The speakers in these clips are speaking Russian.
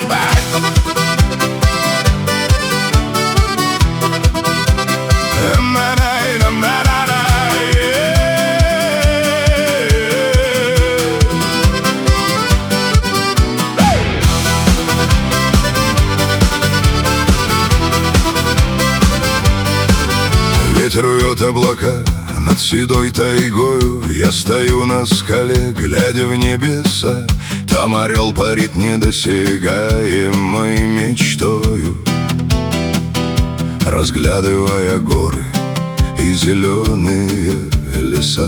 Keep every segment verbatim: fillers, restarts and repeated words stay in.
Ветер рвет облака над седой тайгою. Я стою на скале, глядя в небеса. Там орел парит недосягаемой мечтою, разглядывая горы и зеленые леса.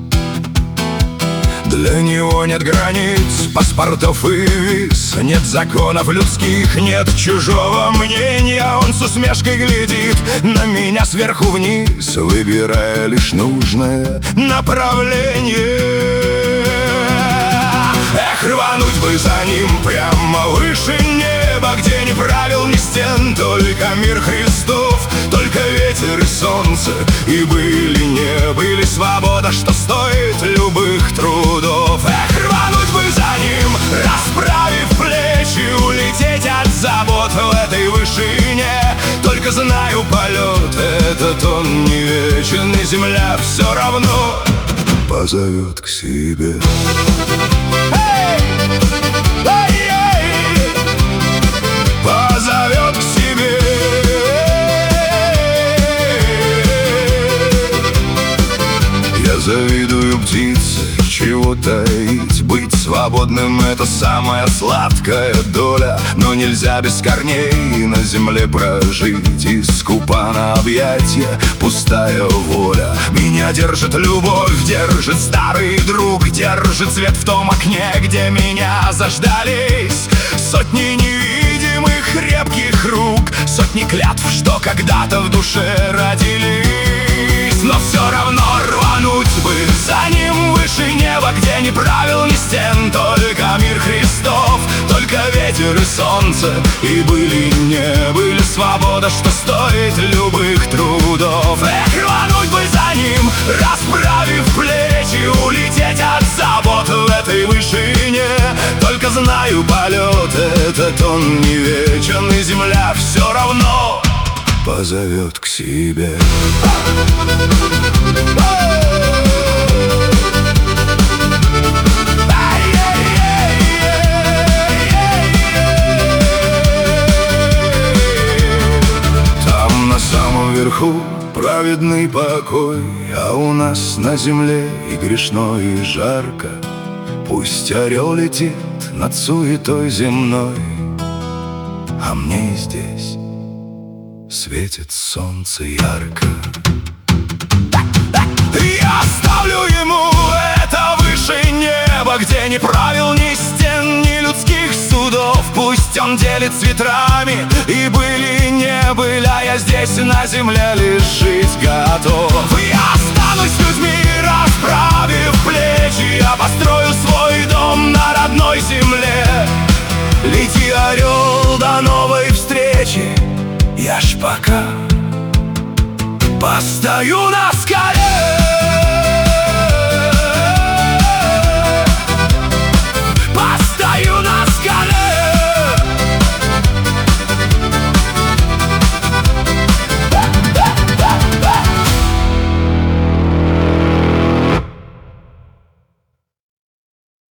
Для него нет границ, паспортов и виз, нет законов людских, нет чужого мнения. Он с усмешкой глядит на меня сверху вниз, выбирая лишь нужное направление. Эх, рвануть бы за ним прямо выше неба, где ни правил, ни стен, только мир Христов, только ветер и солнце, и были, не были свобода, что стоит любых трудов. Эх, рвануть бы за ним, расправив плечи, улететь от забот в этой вышине. Только знаю, полет этот он не вечен, и земля все равно позовет к себе. Позовет к себе. Я завидую птице, чего таить. Быть свободным — это самая сладкая доля. Но нельзя без корней на земле прожить, и скупа на объятия пустая воля. Меня держит любовь, держит старый друг, держит свет в том окне, где меня заждались сотни невидимых крепких рук, сотни клятв, что когда-то в душе родились. Но все равно рвануть бы за ним выше неба, где ни правил, ни стен, только мир Христов, только ветер и солнце, и были, не были свобода, что стоит любых трудов. Эх, рвануть бы за ним, расправив плечи, улететь от забот в этой вышине. Только знаю, полет этот он не вечен, и земля все равно позовет к себе. Там на самом верху праведный покой, а у нас на земле и грешно, и жарко. Пусть орел летит над суетой земной, а мне здесь светит солнце ярко. Я оставлю ему это выше неба, где ни правил, ни стен, ни людских судов. Пусть он делит с ветрами, и были, не были, а я здесь на земле лишь жить готов. Я останусь с людьми, расправив плечи, я построю свой дом на родной земле. Лети, орел, до новой встречи, я ж пока постою на скале.